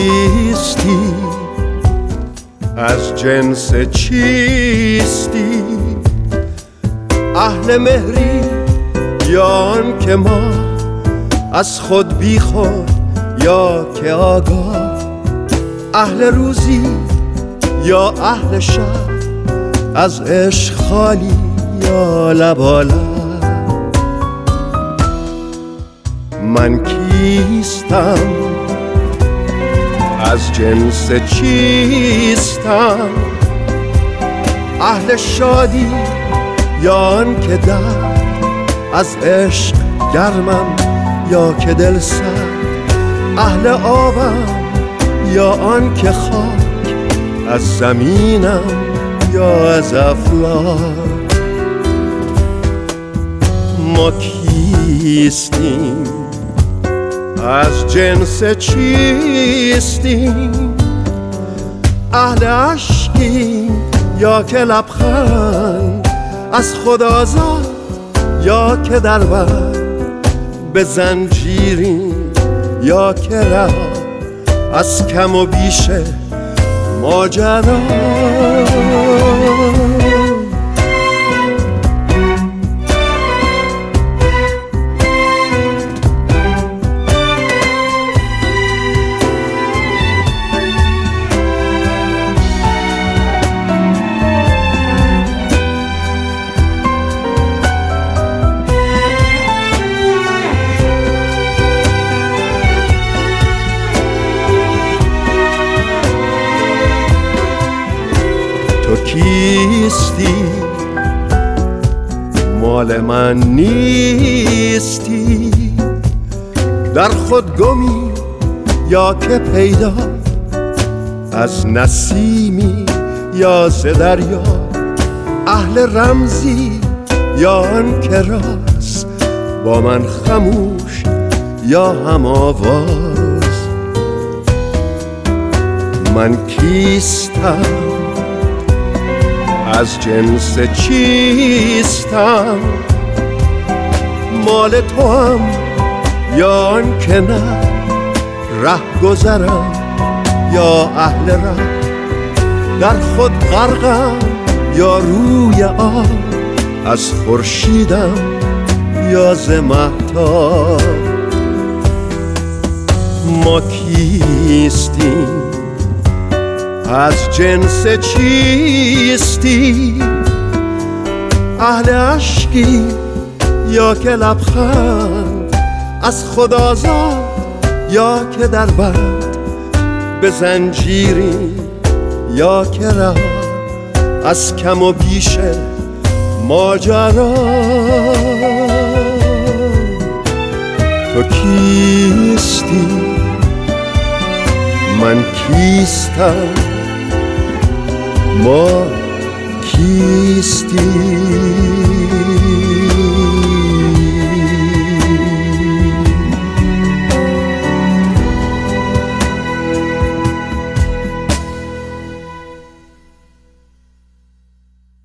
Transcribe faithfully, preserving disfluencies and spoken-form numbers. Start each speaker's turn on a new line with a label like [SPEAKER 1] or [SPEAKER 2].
[SPEAKER 1] کیستی؟ از جنس چیستی؟ اهل مهری یا آن که ما از خود بی خود یا که آگاه؟ اهل روزی یا اهل شب؟ از عشق خالی یا لبالب؟ من کیستم؟ از جنس چیستم؟ اهل شادی یا آن که درد از عشق گرمم یا که دل سرد؟ اهل آبم یا آن که خاک از زمینم یا از افلاک؟ ما کیستیم؟ از جنس چیستیم؟ اهل عشقیم یا که لبخند از خود آزاد یا که در بند به زنجیریم یا که رها از کم و بیش ماجرا؟ تو کیستی؟ مال من نیستی؟ در خود گمی یا که پیدا؟ از نسیمی یا ز دریا؟ اهل رمزی یا آن که راست با من خموش یا هم آواز؟ من کیستم؟ از جنس چیستم؟ مال تو هم یا آن که نه؟ ره گذرم یا اهل ره؟ در خود غرقم یا روی آب؟ از خورشیدم یا ز مهتاب؟ ما کیستیم؟ از جنس چیستی؟ اهل عشقی یا که لبخند از خود آزاد یا که در بند به زنجیری یا که رها از کم و بیش ماجرا؟ تو کیستی؟ من کیستم؟ ما کیستی؟